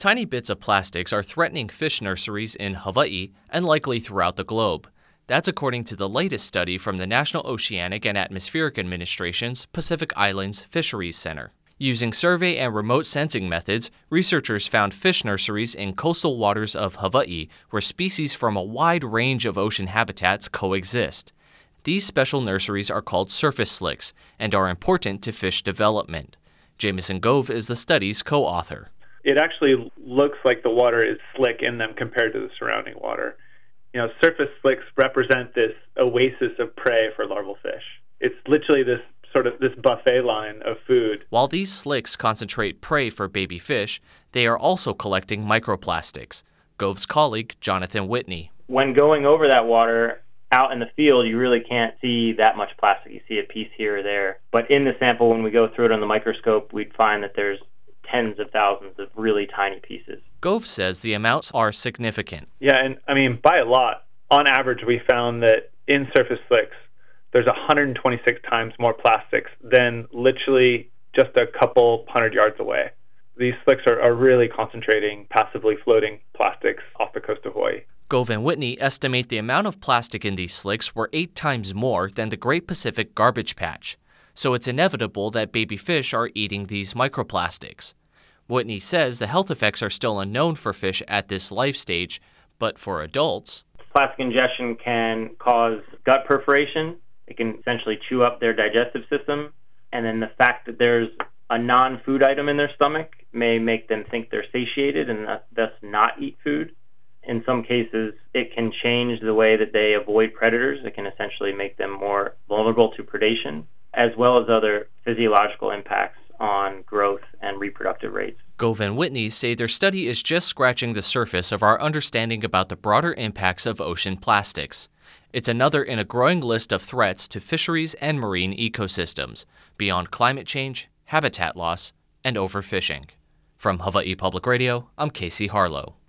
Tiny bits of plastics are threatening fish nurseries in Hawaii and likely throughout the globe. That's according to the latest study from the National Oceanic and Atmospheric Administration's Pacific Islands Fisheries Center. Using survey and remote sensing methods, researchers found fish nurseries in coastal waters of Hawaii where species from a wide range of ocean habitats coexist. These special nurseries are called surface slicks and are important to fish development. Jameson Gove is the study's co-author. It actually looks like the water is slick in them compared to the surrounding water. Surface slicks represent this oasis of prey for larval fish. It's literally this buffet line of food. While these slicks concentrate prey for baby fish, they are also collecting microplastics. Gove's colleague, Jonathan Whitney. When going over that water out in the field, you really can't see that much plastic. You see a piece here or there. But in the sample, when we go through it on the microscope, we'd find that there's tens of thousands of really tiny pieces. Gove says the amounts are significant. Yeah, and by a lot. On average, we found that in surface slicks, there's 126 times more plastics than literally just a couple 100 yards away. These slicks are really concentrating passively floating plastics off the coast of Hawaii. Gove and Whitney estimate the amount of plastic in these slicks were 8 times more than the Great Pacific Garbage Patch. So it's inevitable that baby fish are eating these microplastics. Whitney says the health effects are still unknown for fish at this life stage, but for adults, plastic ingestion can cause gut perforation. It can essentially chew up their digestive system. And then the fact that there's a non-food item in their stomach may make them think they're satiated and thus not eat food. In some cases, it can change the way that they avoid predators. It can essentially make them more vulnerable to predation, as well as other physiological impacts on growth and reproductive rates. Gove and Whitney say their study is just scratching the surface of our understanding about the broader impacts of ocean plastics. It's another in a growing list of threats to fisheries and marine ecosystems, beyond climate change, habitat loss, and overfishing. From Hawaii Public Radio, I'm Casey Harlow.